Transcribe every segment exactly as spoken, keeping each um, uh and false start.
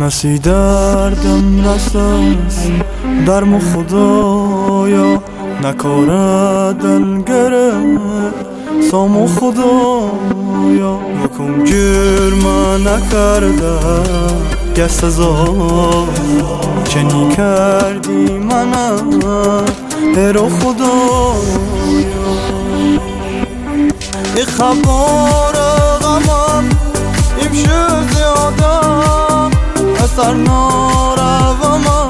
نسی دردم رساس درم خدایا نکاره دل گره سامو خدایا حکم جرم نکرده یه سزا چنی کردی منم هرو خدایا ای خبار غمم ایم شو زیاده اثر ناروامم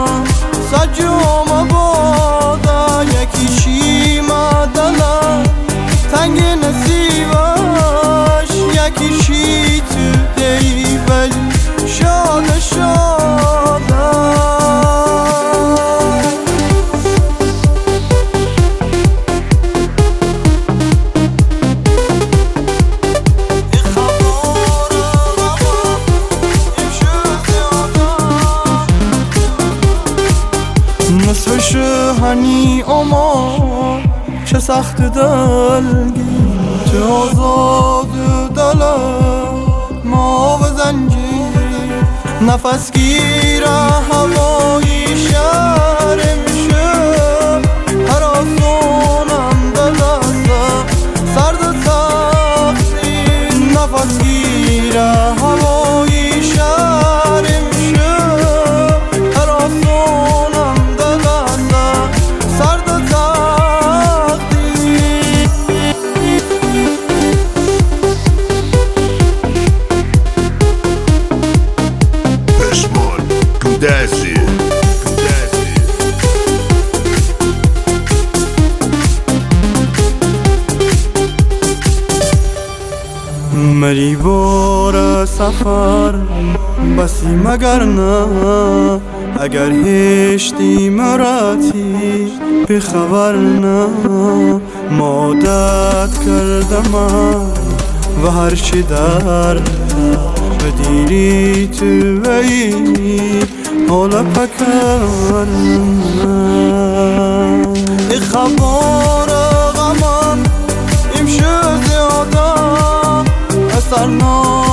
سجوم باده یکی شیمه دلم تنگ نصیبش یکی شی تو دی ولی شاده شاده نصفش هنی اما چه سخت دلگی چه آزاد دلم ما و زنجیر نفس گیره هوایی شهر میشه هر آسونم دلستم سرد و سختی نفس گیره هوایی شهر میشه هر آسونم دلستم سرد و Desce, desce. مری بار سفر بسی مگر نه اگر هشتی مراتی بخبر نه مادت کردم و هر چی در بدیری تو وی حالا پکر ای خبار غمم ایم شو زیاده اثر